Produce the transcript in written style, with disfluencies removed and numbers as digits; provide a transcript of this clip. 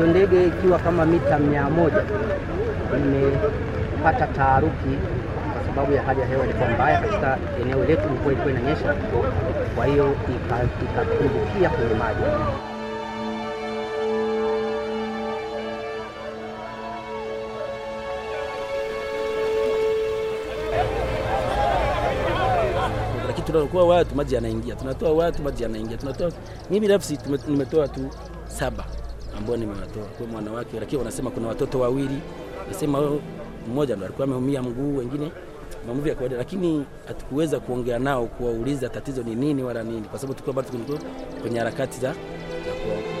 ndege ikiwa kama mita 100 imepata taharuki kwa sababu ya hali ya hewa ilikuwa mbaya katika eneo letu, mvua ilikuwa inanyesha, kwa hiyo ikatumbukia kwenye maji. Tunakuwa watu maji yanaingia, tunatoa watu maji yanaingia, tunatoa. Mimi binafsi nimetoa tu 7 ambao nimewatoa kwa mwanawake, lakini wanasema kuna watoto 2, nasema mmoja ndo alikuwa ameumia mguu, wengine maumivu ya kawaida, lakini hatukuweza kuongea nao kuwauliza tatizo ni nini wala nini, kwa sababu tulikuwa bado tuko kwenye harakati za kuokoa.